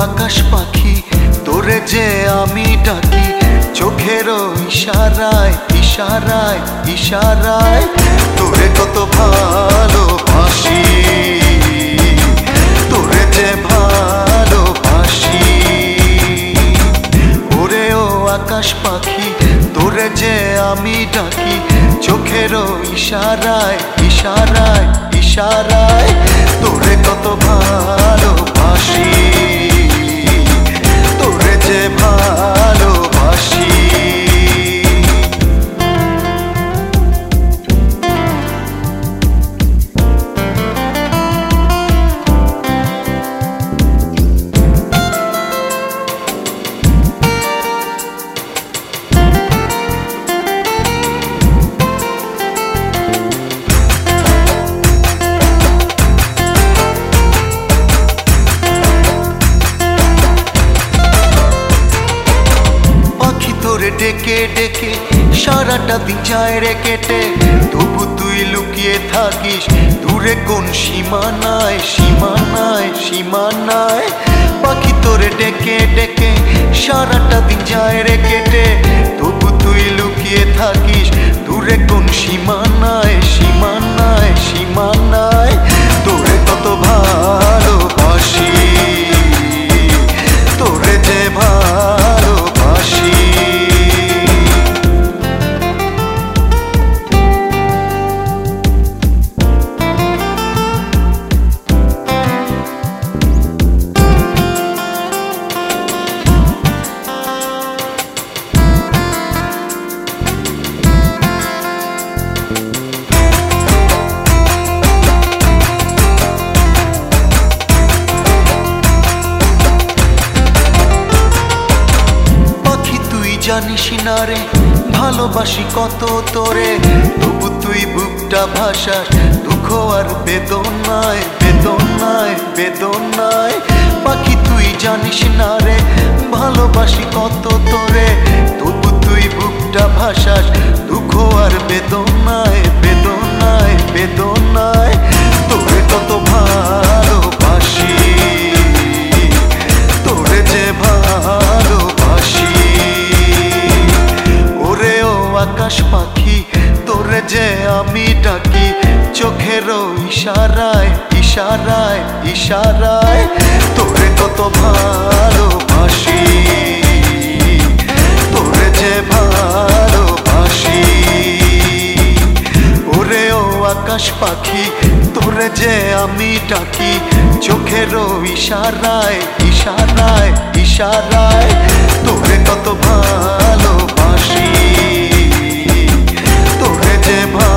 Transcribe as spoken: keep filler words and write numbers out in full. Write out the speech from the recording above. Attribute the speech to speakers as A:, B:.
A: আকাশ পাখি তোরে যে আমি ডাকি চোখের ইশারায় ইশারায় ইশারায় তোরে কত ভালোবাসি তোরে যে ভালোবাসি ওরে ও আকাশ পাখি তোরে যে আমি ডাকি চোখের ইশারায় ইশারায় ইশারায় তোরে কত ভালোবাসি তোরে যে ভালোবাসি ডেকে ডেকে সারাটা দিন যায় রে কেটে তবু তুই লুকিয়ে থাকিস দূরে কোন সীমানায় সীমানায় সীমানায় পাখি তোরে ডেকে ডেকে সারাটা দিন যায় রে কেটে তবু তুই লুকিয়ে থাকিস দূরে কোন সীমানায় সীমানায় সীমানায় তোরে কত ভালোবাসি তোরে যে ভালোবাসি জানিস না রে ভালোবাসি কত তোরে তবু তুই বুকটা ভাসাস দুঃখ আর বেদনায় বেদনায় বেদনায় পাখি তুই জানিস না রে ভালোবাসি কত তোরে তবু তুই বুকটা ভাসাস দুঃখ আর বেদনায় বেদনায় বেদনায় তোরে কত ভালোবাসি তোরে যে ভালোবাসি আকাশ পাখি তোরে যে আমি ডাকি চোখের ইশারায় ইশারায় ইশারায় তোরে কত ভালোবাসি তোরে যে ভালোবাসি ওরে ও আকাশ পাখি তোরে যে আমি ডাকি চোখের ইশারায় ইশারায় ইশারায় তোরে কত ভালোবাসি তোরে যে